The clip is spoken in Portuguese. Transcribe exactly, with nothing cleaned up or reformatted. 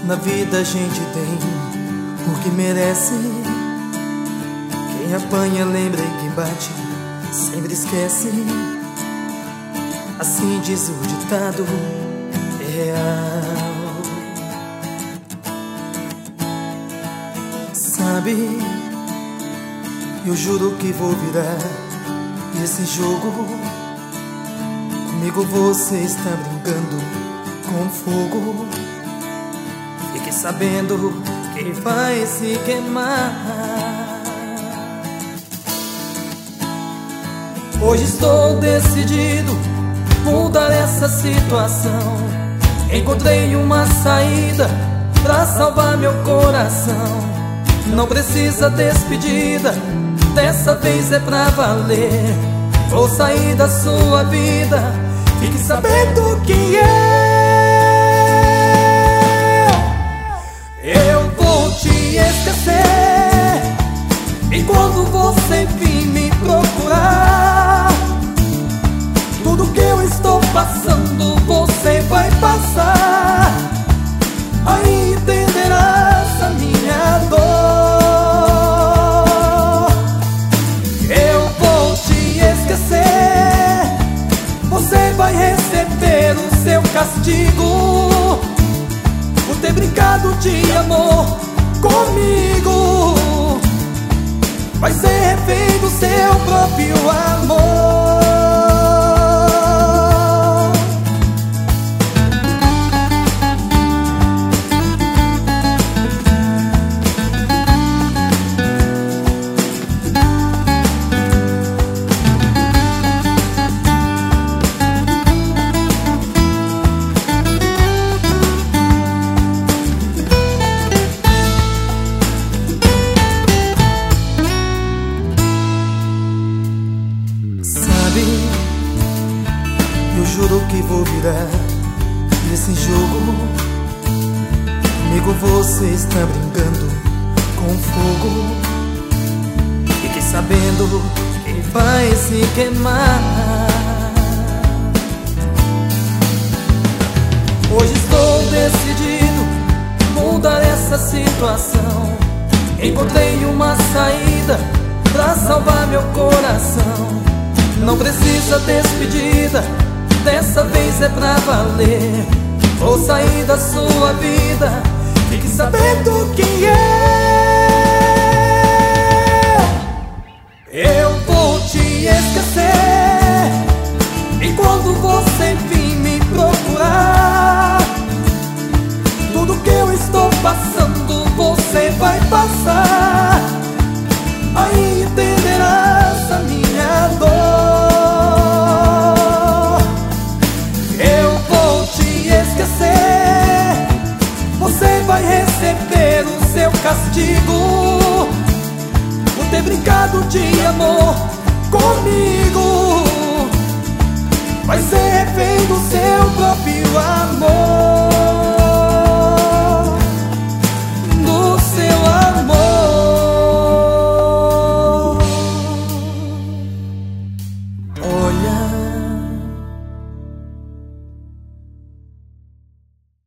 Na vida a gente tem o que merece. Quem apanha lembra e quem bate sempre esquece. Assim diz o ditado, é real. Sabe, eu juro que vou virar esse jogo. Comigo você está brincando com fogo. Fique sabendo que vai se queimar. Hoje estou decidido mudar essa situação. Encontrei uma saída pra salvar meu coração. Não precisa despedida, dessa vez é pra valer. Vou sair da sua vida, fique sabendo que eu Eu vou te esquecer. E quando você vir me procurar, tudo que eu estou passando você vai passar. Aí entenderás a minha dor. Eu vou te esquecer. Você vai receber o seu castigo por ter brincado de amor comigo. Vai ser refém do seu próprio amor. Eu juro que vou virar esse jogo. Comigo você está brincando com fogo. Fique sabendo que vai se queimar. Hoje estou decidido mudar essa situação. Encontrei uma saída pra salvar meu coração. Não precisa despedida, dessa vez é pra valer. Vou sair da sua vida, fique sabendo que eu Eu vou te esquecer. E quando você vir me procurar, tudo que eu estou passando você vai passar. Aí entenderás a minha dor. Você vai receber o seu castigo por ter brincado de amor comigo. Vai ser refém do seu próprio amor.